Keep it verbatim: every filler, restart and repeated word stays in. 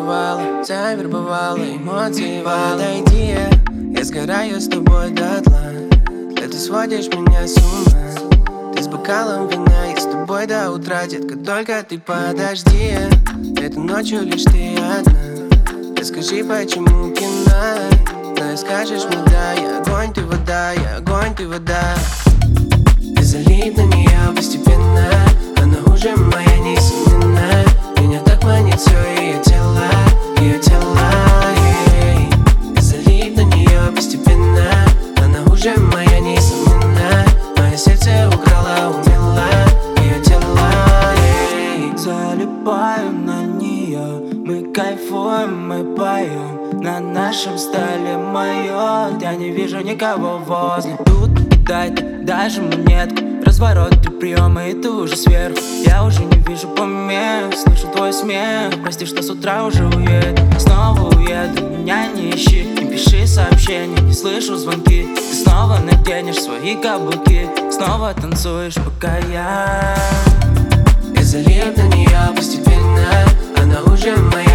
завербовала, завербовала эмоции. Подойди, я сгораю с тобой дотла. Да ты сводишь меня с ума. Ты с бокалом вина, я с тобой до утра, детка, только ты подожди. Этой ночью лишь ты одна. Ты скажи, почему кино? Но и скажешь мне да, я огонь, ты вода, я огонь, ты вода. Ты залип на нее постепенно, она уже моя несомненно. Меня так манит все ее тело, ее тело, ей. Ты залип на нее постепенно, она уже моя несомненно. Мое сердце украла, умела, ее тело, ей. Залипаю на нее, мы кайфуем, мы поем. На нашем столе мое, я не вижу никого возле. Тут дай, даже монетку, разворот, три приема, и ты уже сверху. Я уже не вижу помех, слышу твой смех. Прости, что с утра уже уеду, снова уеду, меня не ищи. Не пиши сообщения, не слышу звонки. Ты снова наденешь свои каблуки, снова танцуешь, пока я Я залип на нее постепенно, она уже моя